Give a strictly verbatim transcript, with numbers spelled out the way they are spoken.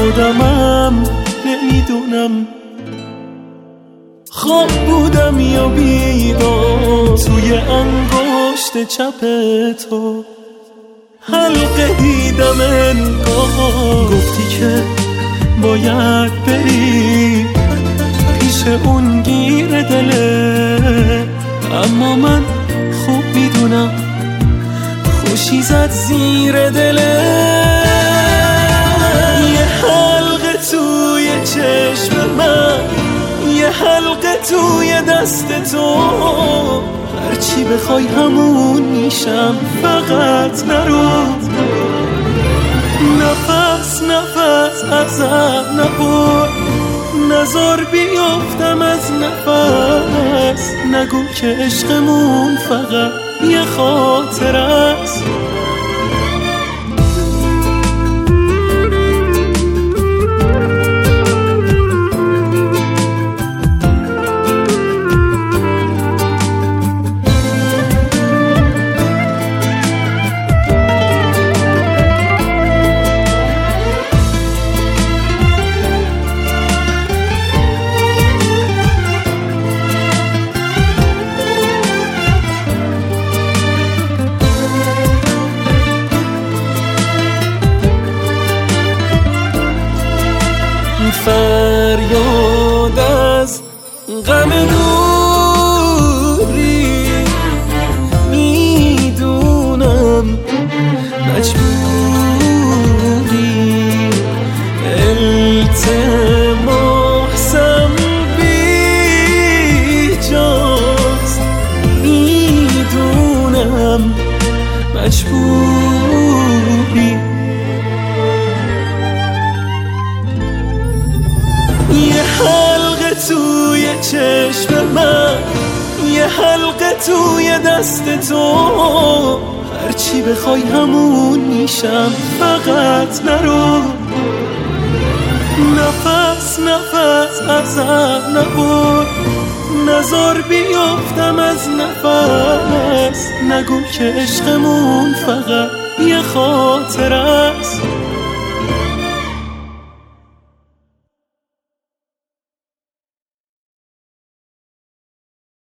خودمم نمیدونم خواب بودم یا بیدار توی انگشت چپ تو حلقه دیدم انگار گفتی که باید بری پیش اون گیر دله، اما من خوب میدونم خوشی زد زیر دله. یه حلقه توی چشم من، یه حلقه توی دست تو، هرچی بخوای همون میشم فقط نرو. نفس نفس ازم نبر، نزار بیافتم از نفس، نگو که عشقمون فقط یه خاطر است. فریاد از غم دوری میدونم مجبوری، التماسم بیجاست میدونم مجبوری. یه حلقه توی چشم من، یه حلقه توی دست تو، هرچی بخوای همون میشم فقط نرو. نفس نفس ازم نبر، نزار بیافتم از نفس، نگو که عشقمون فقط یه خاطر است.